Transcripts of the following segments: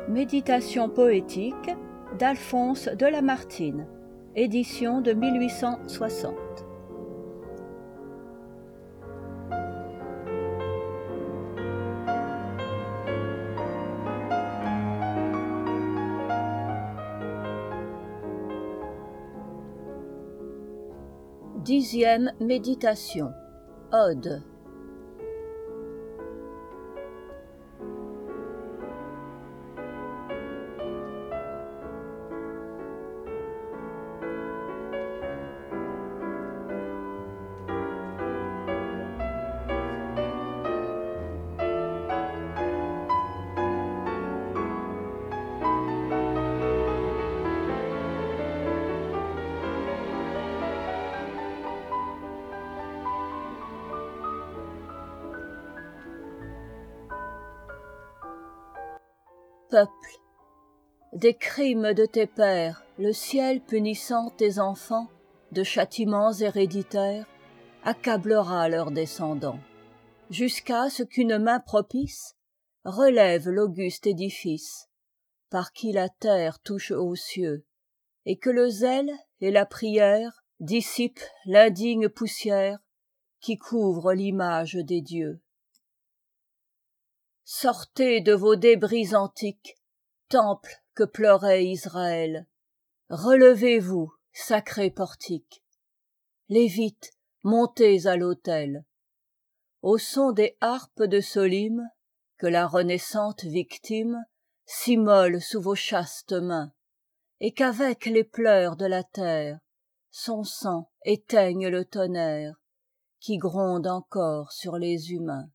Méditation poétique d'Alphonse de Lamartine, édition de 1860. Dixième méditation. Ode. Peuple, des crimes de tes pères, le ciel punissant tes enfants de châtiments héréditaires, accablera leurs descendants, jusqu'à ce qu'une main propice relève l'auguste édifice, par qui la terre touche aux cieux, et que le zèle et la prière dissipent l'indigne poussière qui couvre l'image des dieux. Sortez de vos débris antiques, temples que pleurait Israël. Relevez-vous, sacrés portiques. Lévites, montez à l'autel. Au son des harpes de Solyme, que la renaissante victime s'immole sous vos chastes mains, et qu'avec les pleurs de la terre, son sang éteigne le tonnerre qui gronde encore sur les humains.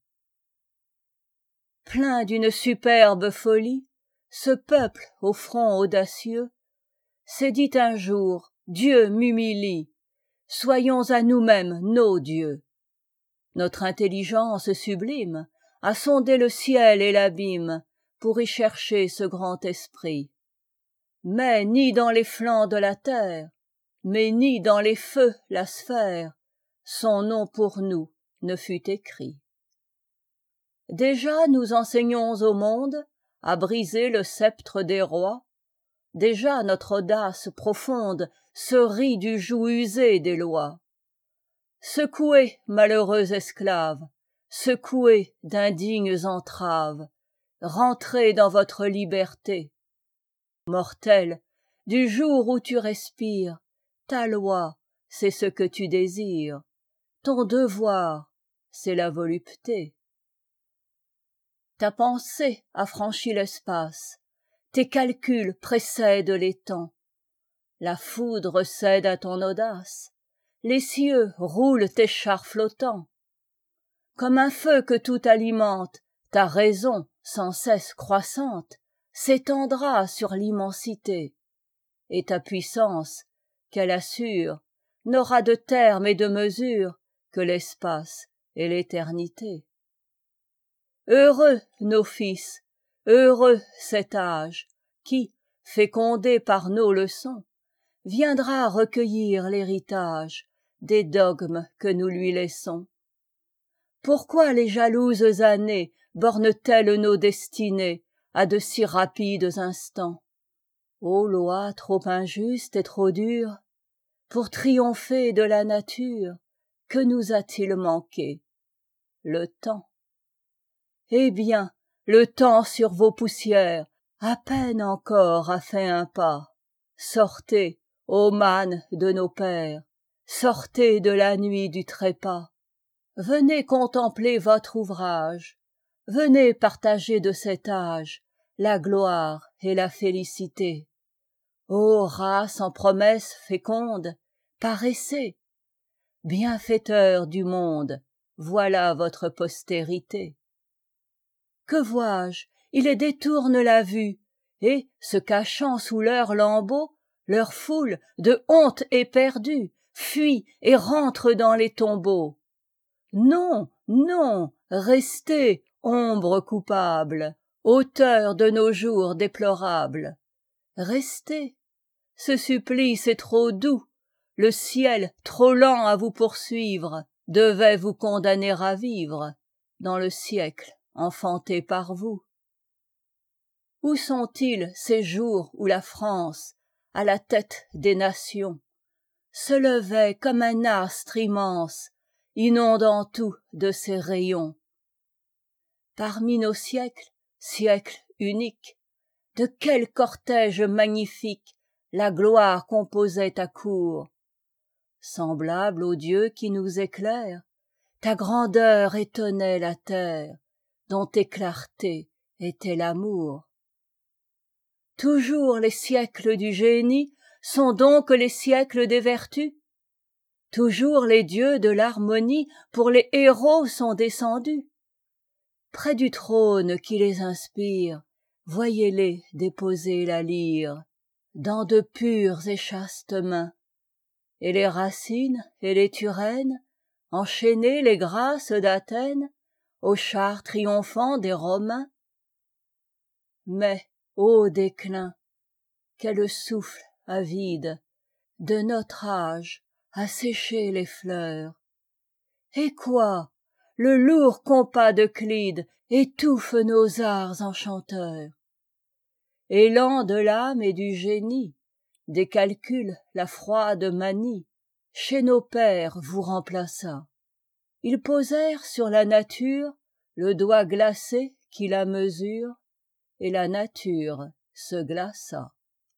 Plein d'une superbe folie, ce peuple au front audacieux s'est dit un jour: Dieu m'humilie, soyons à nous-mêmes nos dieux. Notre intelligence sublime a sondé le ciel et l'abîme pour y chercher ce grand esprit. Mais ni dans les flancs de la terre, mais ni dans les feux la sphère, son nom pour nous ne fut écrit. Déjà nous enseignons au monde à briser le sceptre des rois. Déjà notre audace profonde se rit du joug usé des lois. Secouez, malheureux esclaves, secouez d'indignes entraves, rentrez dans votre liberté. Mortel, du jour où tu respires, ta loi, c'est ce que tu désires, ton devoir, c'est la volupté. Ta pensée a franchi l'espace, tes calculs précèdent les temps. La foudre cède à ton audace, les cieux roulent tes chars flottants. Comme un feu que tout alimente, ta raison, sans cesse croissante, s'étendra sur l'immensité, et ta puissance, qu'elle assure, n'aura de terme et de mesure que l'espace et l'éternité. Heureux nos fils, heureux cet âge qui, fécondé par nos leçons, viendra recueillir l'héritage des dogmes que nous lui laissons. Pourquoi les jalouses années bornent-elles nos destinées à de si rapides instants? Ô loi trop injuste et trop dure, pour triompher de la nature, que nous a-t-il manqué? Le temps. Eh bien, le temps sur vos poussières, à peine encore a fait un pas. Sortez, ô mânes de nos pères, sortez de la nuit du trépas. Venez contempler votre ouvrage, venez partager de cet âge la gloire et la félicité. Ô race en promesses fécondes, paraissez, bienfaiteurs du monde, voilà votre postérité. Que vois-je? Ils détournent la vue, et, se cachant sous leurs lambeaux, leur foule, de honte éperdue, fuit et rentre dans les tombeaux. Non, non, restez, ombre coupable, auteurs de nos jours déplorables. Restez, ce supplice est trop doux, le ciel, trop lent à vous poursuivre, devait vous condamner à vivre dans le siècle enfanté par vous. Où sont-ils ces jours où la France, à la tête des nations, se levait comme un astre immense, inondant tout de ses rayons? Parmi nos siècles, siècles uniques, de quel cortège magnifique la gloire composait ta cour? Semblable au Dieu qui nous éclaire, ta grandeur étonnait la terre, dont tes clartés étaient l'amour. Toujours les siècles du génie sont donc les siècles des vertus? Toujours les dieux de l'harmonie pour les héros sont descendus? Près du trône qui les inspire, voyez-les déposer la lyre dans de pures et chastes mains, et les Racines et les Turènes enchaîner les grâces d'Athènes aux chars triomphants des Romains. Mais, ô déclin, quel souffle avide de notre âge a séché les fleurs! Et quoi? Le lourd compas d'Euclide étouffe nos arts enchanteurs. Élan de l'âme et du génie, des calculs la froide manie, chez nos pères vous remplaça. Ils posèrent sur la nature le doigt glacé qui la mesure, et la nature se glaça.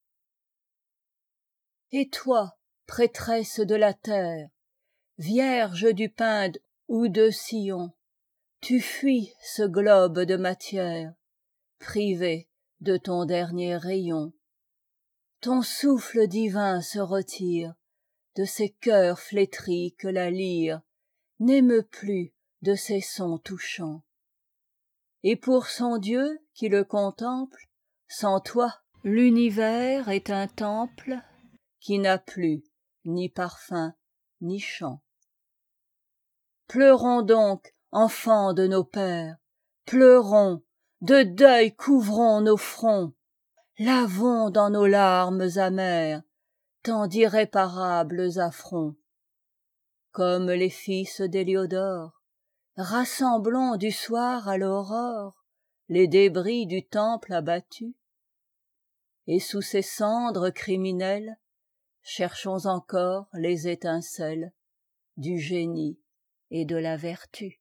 Et toi, prêtresse de la terre, vierge du Pinde ou de Sion, tu fuis ce globe de matière, privé de ton dernier rayon. Ton souffle divin se retire de ces cœurs flétris que la lyre n'émeut plus de ses sons touchants. Et pour son Dieu qui le contemple, sans toi, l'univers est un temple qui n'a plus ni parfum ni chant. Pleurons donc, enfants de nos pères, pleurons, de deuil couvrons nos fronts, lavons dans nos larmes amères tant d'irréparables affronts. Comme les fils d'Héliodore, rassemblons du soir à l'aurore les débris du temple abattu, et sous ces cendres criminelles, cherchons encore les étincelles du génie et de la vertu.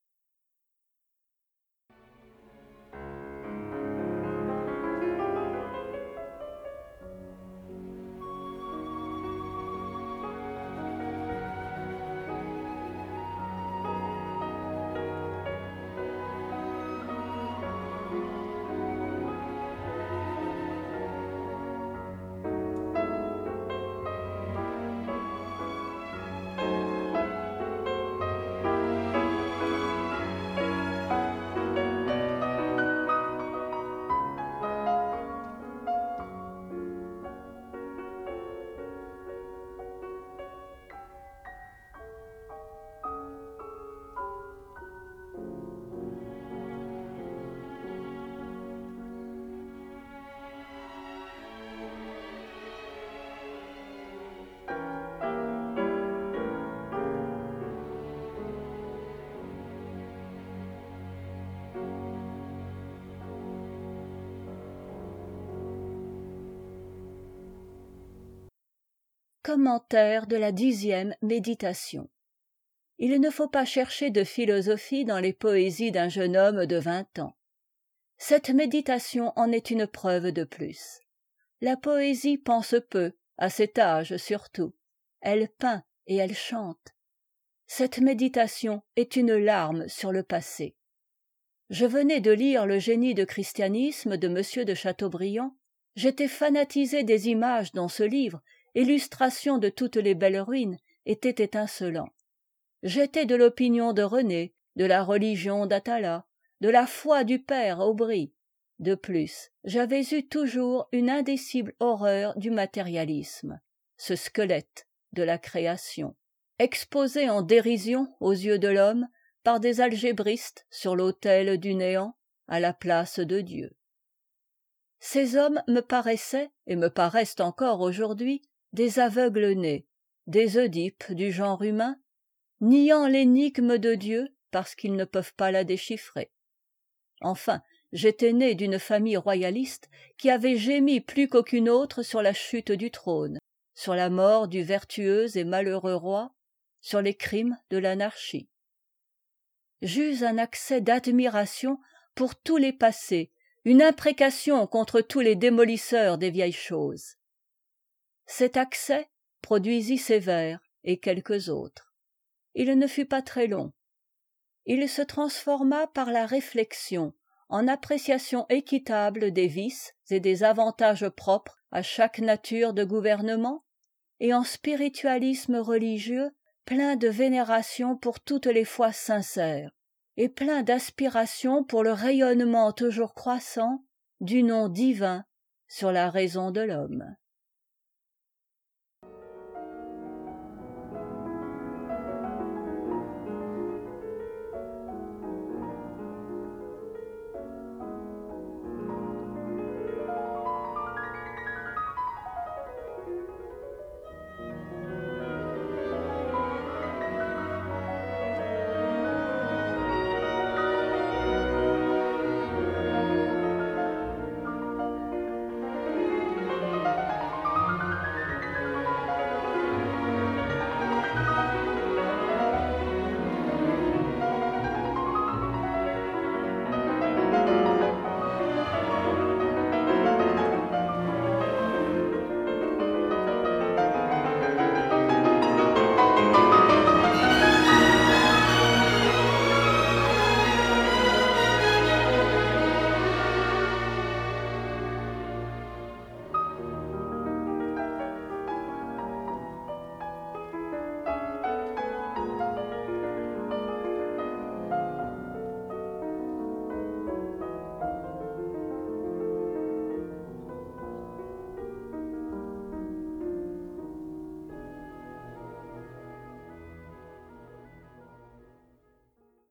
Commentaire de la 10e méditation. Il ne faut pas chercher de philosophie dans les poésies d'un jeune homme de 20 ans. Cette méditation en est une preuve de plus. La poésie pense peu, à cet âge surtout. Elle peint et elle chante. Cette méditation est une larme sur le passé. Je venais de lire Le génie de christianisme de M. de Chateaubriand. J'étais fanatisé des images dans ce livre, et l'illustration de toutes les belles ruines était étincelant. J'étais de l'opinion de René, de la religion d'Atala, de la foi du père Aubry. De plus, j'avais eu toujours une indicible horreur du matérialisme, ce squelette de la création, exposé en dérision aux yeux de l'homme par des algébristes sur l'autel du néant à la place de Dieu. Ces hommes me paraissaient, et me paraissent encore aujourd'hui, des aveugles-nés, des Oedipe du genre humain, niant l'énigme de Dieu parce qu'ils ne peuvent pas la déchiffrer. Enfin, j'étais né d'une famille royaliste qui avait gémi plus qu'aucune autre sur la chute du trône, sur la mort du vertueux et malheureux roi, sur les crimes de l'anarchie. J'eus un accès d'admiration pour tous les passés, une imprécation contre tous les démolisseurs des vieilles choses. Cet accès produisit ces vers et quelques autres. Il ne fut pas très long. Il se transforma par la réflexion en appréciation équitable des vices et des avantages propres à chaque nature de gouvernement, et en spiritualisme religieux plein de vénération pour toutes les foi sincères, et plein d'aspiration pour le rayonnement toujours croissant du nom divin sur la raison de l'homme.